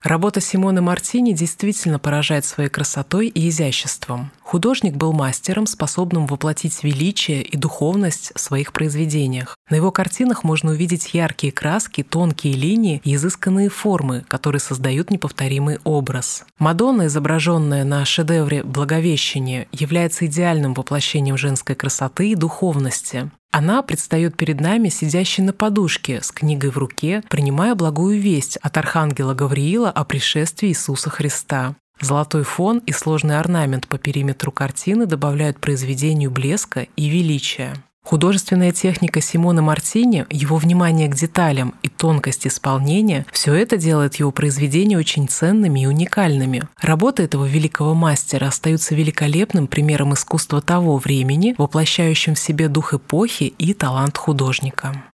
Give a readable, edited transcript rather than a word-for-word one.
Работа Симоне Мартини действительно поражает своей красотой и изяществом. Художник был мастером, способным воплотить величие и духовность в своих произведениях. На его картинах можно увидеть яркие краски, тонкие линии и изысканные формы, которые создают неповторимый образ. Мадонна, изображенная на шедевре «Благовещение», является идеальным воплощением женской красоты и духовности. Она предстает перед нами, сидящей на подушке, с книгой в руке, принимая благую весть от архангела Гавриила о пришествии Иисуса Христа. Золотой фон и сложный орнамент по периметру картины добавляют произведению блеска и величия. Художественная техника Симоне Мартини, его внимание к деталям и тонкость исполнения – все это делает его произведения очень ценными и уникальными. Работы этого великого мастера остаются великолепным примером искусства того времени, воплощающим в себе дух эпохи и талант художника.